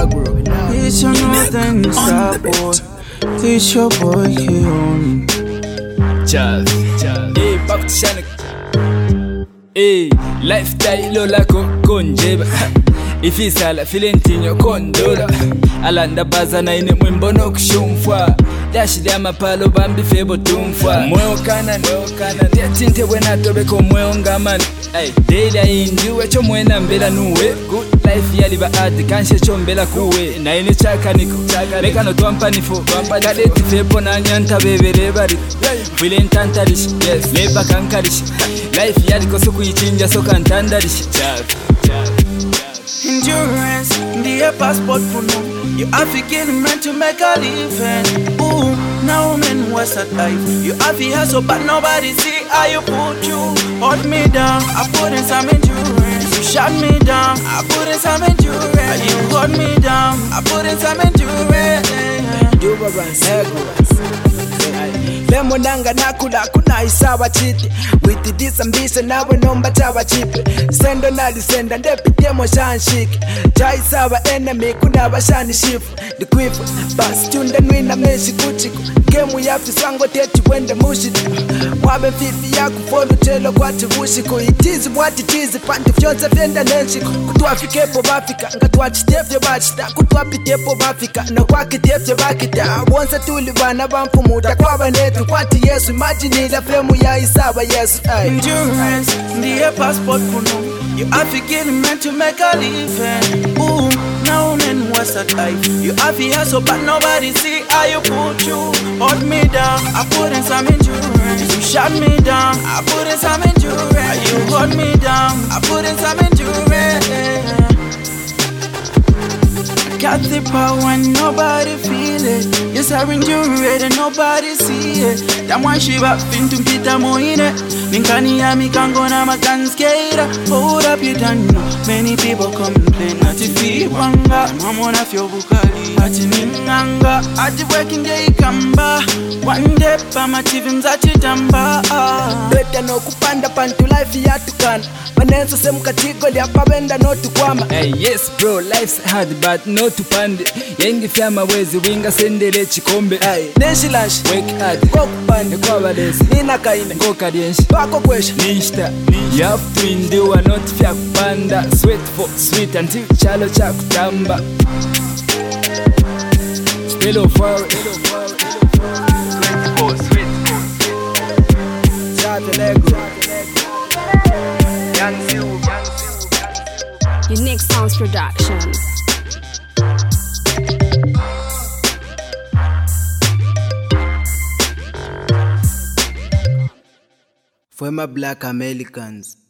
It's your northern star boy. It's your boy Keon. Hey, back to Shannon. Hey, lifestyle la konjeba. Ifisala filentinyo kondola. Alanda baza na ine mwimbono kushumfwa. Dashi ya mapalo bambi febo tumfwa. Mweo kanan Tia tinte wena tobeko mweo ngaman. Deila indiwe cho mwena mbela nuwe. Good life yali ba adi kanshe cho mbela kuwe. Na ine chaka niko Meka no tuampa nifo Kadeti fepo na nyanta bebe rebari Wile ntantarish Yes, leba kankarish Life yali koso kuichinja so kantandarish Endurance, ndiye passport puno. You African man to make a living. Ooh, now I'm in Western life. You have to hustle but nobody see how you put you. Hold me down, I put in some endurance. You shut me down, I put in some endurance. You hold me down, I put in some endurance. Lemonanga nakula kuna isawa chiti. With this ambition nawe nomba chawa chipe. Sendo nalisenda ndepite mo shanshiki. Chai sawa enemy kuna bashani shifu. The quiff bas tunda nwina meshi kuchiku. Gemu ya fisango teti wende mushiti. Wabe fifi ya kufolo chelo kwa tivushiko. Itizi mwati tizi panti fyonza vyenda nenshiko. Kutua fikepo bafika ngatuwa chitefye bachita. Kutua pitepo bafika na kwa kitefye bakita. Wonsa tuli bana bampumuta kwa banetu. Kwati Yesu imagine ila fremu ya isawa Yesu. Endurance, ndiye passport kuno. You African man to make a living. Ooh, now I'm in Western life. You have to hustle but nobody see how you put you. Hold me down, I put in some endurance. You shut me down, I put in some endurance. You hold me down, I put in some endurance. Got the power and nobody feel it. Yes, I endure it and nobody see it. That one she up into Peter Moine. Ninkani ya mikango na makanskera. Hold up you don't know. Many people complain. Ati fiwanga mamona fyo bukali. Ati ninganga. Ati working day kamba. One day pa mativi mzachi tamba. Beta no kupanda pantu life ya tukana. Manenso semu katiko liya pabenda no tukwama. Hey, yes bro, life's hard but no tupande. Yengi fyama wezi winga sendele chikombe. Nenshi lash, work hard, go kupande kwa badesi nina kaine, go kadienshi wako kwesha Nishta, you have to endure not fya kupanda. Sweat for sweet until chalo cha kutamba. Spell of war Unique Sounds Productions. Former Black Americans.